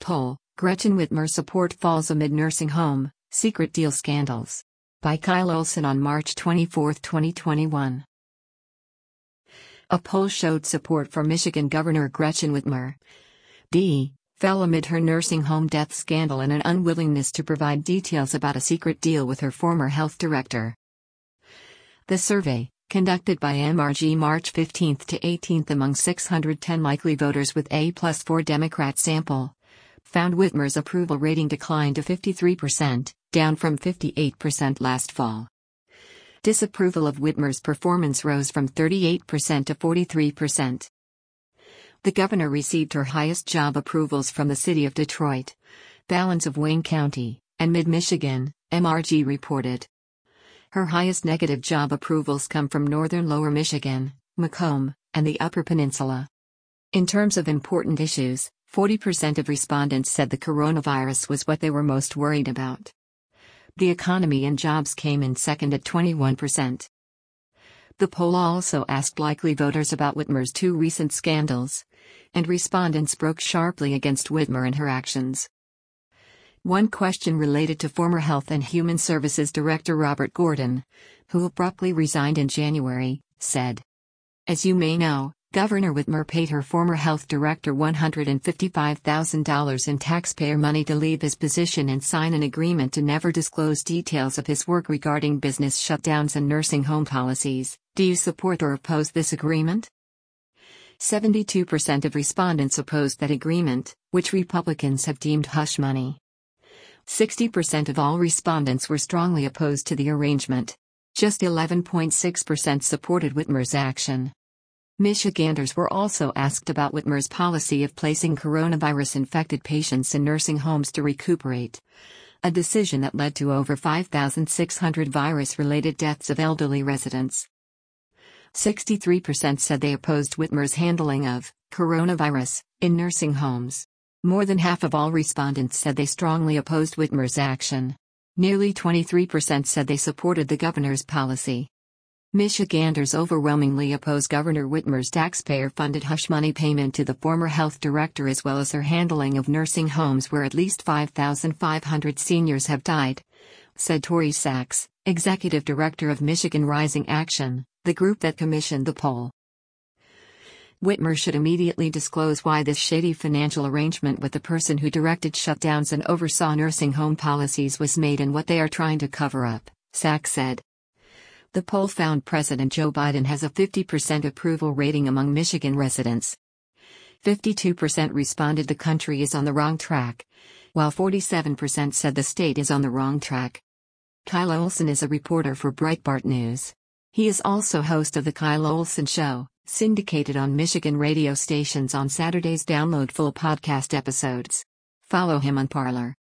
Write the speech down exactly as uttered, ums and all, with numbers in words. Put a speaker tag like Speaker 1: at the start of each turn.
Speaker 1: Poll, Gretchen Whitmer support falls amid nursing home, secret deal scandals. By Kyle Olson on March twenty-fourth, twenty twenty-one. A poll showed support for Michigan Governor Gretchen Whitmer. D. fell amid her nursing home death scandal and an unwillingness to provide details about a secret deal with her former health director. The survey, conducted by M R G March fifteenth to eighteenth among six hundred ten likely voters with a plus four Democrat sample, found Whitmer's approval rating declined to fifty-three percent, down from fifty-eight percent last fall. Disapproval of Whitmer's performance rose from thirty-eight percent to forty-three percent. The governor received her highest job approvals from the city of Detroit, balance of Wayne County, and Mid-Michigan, M R G reported. Her highest negative job approvals come from northern Lower Michigan, Macomb, and the Upper Peninsula. In terms of important issues, forty percent of respondents said the coronavirus was what they were most worried about. The economy and jobs came in second at twenty-one percent. The poll also asked likely voters about Whitmer's two recent scandals, and respondents broke sharply against Whitmer and her actions. One question related to former Health and Human Services Director Robert Gordon, who abruptly resigned in January, said, "As you may know, Governor Whitmer paid her former health director one hundred fifty-five thousand dollars in taxpayer money to leave his position and sign an agreement to never disclose details of his work regarding business shutdowns and nursing home policies. Do you support or oppose this agreement?" seventy-two percent of respondents opposed that agreement, which Republicans have deemed hush money. sixty percent of all respondents were strongly opposed to the arrangement. Just eleven point six percent supported Whitmer's action. Michiganders were also asked about Whitmer's policy of placing coronavirus-infected patients in nursing homes to recuperate, a decision that led to over five thousand six hundred virus-related deaths of elderly residents. sixty-three percent said they opposed Whitmer's handling of coronavirus in nursing homes. More than half of all respondents said they strongly opposed Whitmer's action. Nearly twenty-three percent said they supported the governor's policy. Michiganders overwhelmingly oppose Governor Whitmer's taxpayer-funded hush money payment to the former health director as well as her handling of nursing homes where at least five thousand five hundred seniors have died, said Tori Sachs, executive director of Michigan Rising Action, the group that commissioned the poll. Whitmer should immediately disclose why this shady financial arrangement with the person who directed shutdowns and oversaw nursing home policies was made and what they are trying to cover up, Sachs said. The poll found President Joe Biden has a fifty percent approval rating among Michigan residents. fifty-two percent responded the country is on the wrong track, while forty-seven percent said the state is on the wrong track. Kyle Olson is a reporter for Breitbart News. He is also host of The Kyle Olson Show, syndicated on Michigan radio stations on Saturdays. Download full podcast episodes. Follow him on Parler.